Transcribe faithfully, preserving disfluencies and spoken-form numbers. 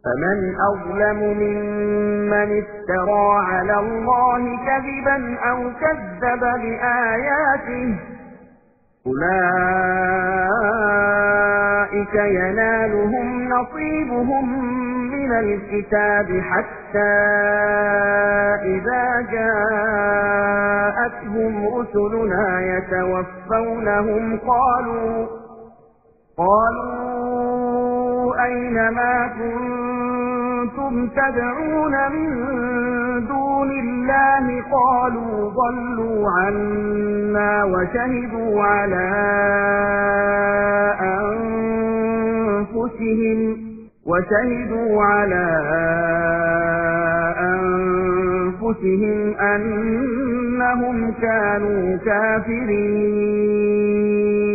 فمن أظلم ممن افترى على الله كذبا أو كذب بآياته أولئك ينالهم نصيبهم من الكتاب حتى إذا جاءتهم رسلنا يتوفونهم قالوا قالوا أين ما كنتم تدعون من دون الله قالوا ضلوا عنا وشهدوا على أنفسهم وشهدوا على أنفسهم أنهم كانوا كافرين